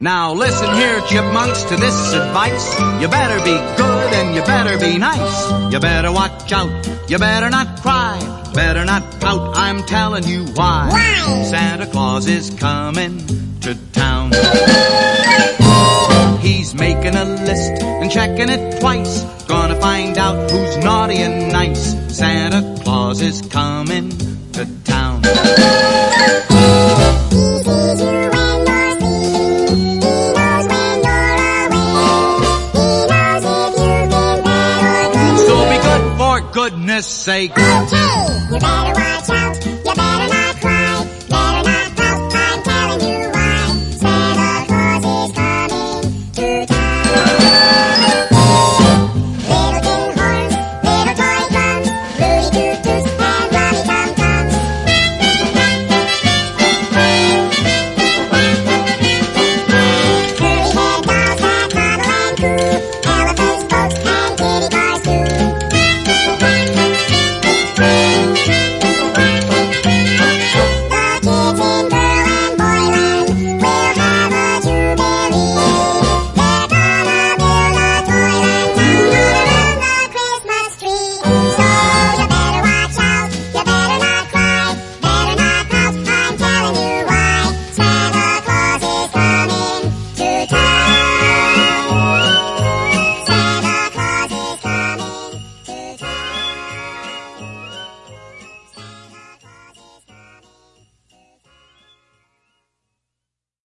Now listen here, chipmunks, to this advice. You better be good and you better be nice. You better watch out, you better not cry, better not pout, I'm telling you why. Why? Santa Claus is coming to town. He's making a list and checking it twice. Gonna find out who's naughty and nice. Santa Claus is coming to town. Goodness sake. Okay, you better watch